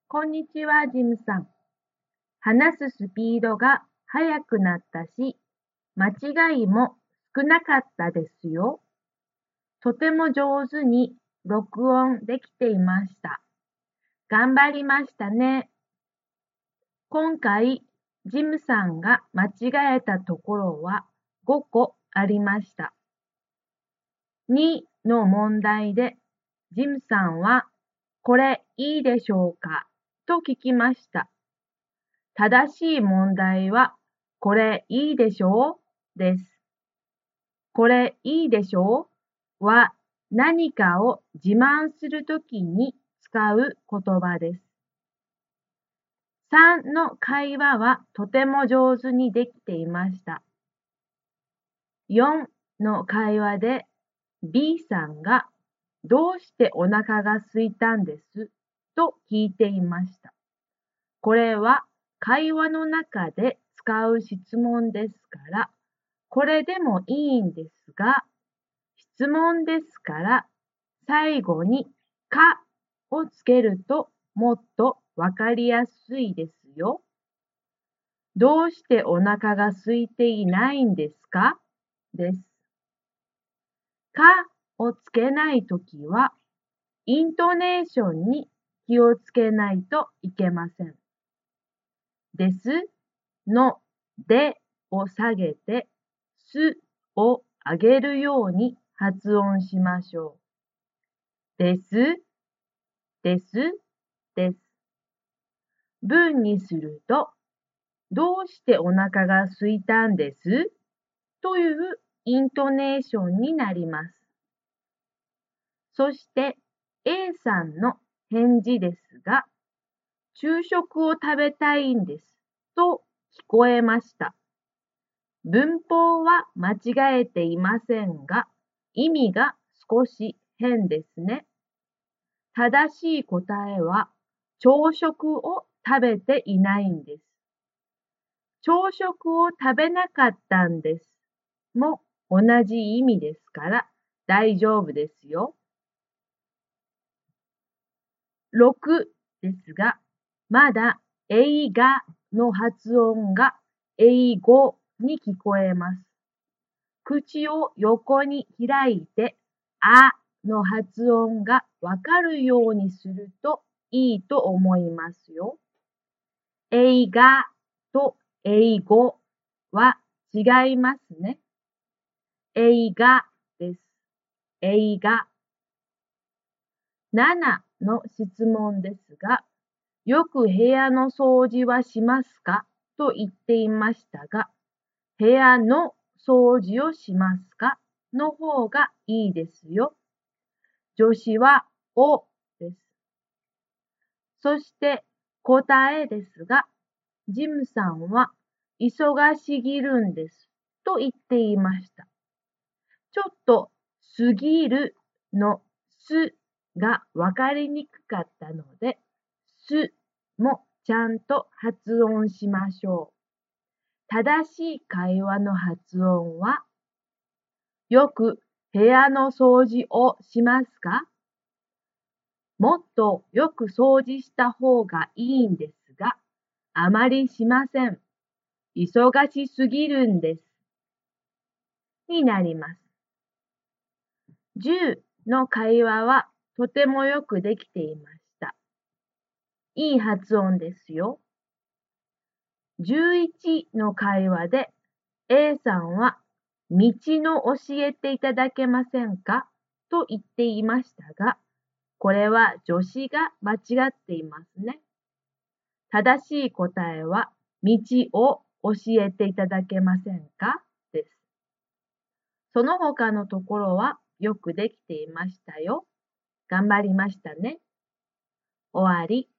こんにちは、ジムさん。話すスピードが速くなったし、間違いも少なかったですよ。とても上手に録音できていました。頑張りましたね。今回、ジムさんが間違えたところは5個ありました。2の問題で、ジムさんは、これいいでしょうかと聞きました。正しい問題は、これいいでしょうです。これいいでしょうは何かを自慢するときに使う言葉です。3の会話はとても上手にできていました。4の会話で B さんがどうしてお腹が空いたんですと聞いていました。これは会話の中で使う質問ですから、これでもいいんですが、質問ですから、最後にかをつけるともっとわかりやすいですよ。どうしてお腹が空いていないんですかです。かをつけないときは、イントネーションに気をつけないといけません。ですのでを下げて、すを上げるように発音しましょう。です、です、です。文にすると、どうしてお腹が空いたんですというイントネーションになります。そして A さんの返事ですが、昼食を食べたいんですと聞こえました。文法は間違えていませんが、意味が少し変ですね。正しい答えは、朝食を食べていないんです。朝食を食べなかったんです。も同じ意味ですから大丈夫ですよ。6ですが、まだ映画の発音が英語に聞こえます。口を横に開いて、あの発音がわかるようにするといいと思いますよ。映画と英語は違いますね。映画です。映画。7の質問ですが、よく部屋の掃除はしますかと言っていましたが、部屋の掃除をしますかの方がいいですよ。助詞はおです。そして答えですが、ジムさんは忙しぎるんですと言っていました。ちょっと過ぎるのすがわかりにくかったので、すもちゃんと発音しましょう。正しい会話の発音は、よく部屋の掃除をしますか？もっとよく掃除した方がいいんですが、あまりしません。忙しすぎるんです。になります。10の会話はとてもよくできていました。いい発音ですよ。11の会話で A さんは道の教えていただけませんかと言っていましたが、これは助詞が間違っていますね。正しい答えは道を教えていただけませんかです。その他のところはよくできていましたよ。頑張りましたね。終わり。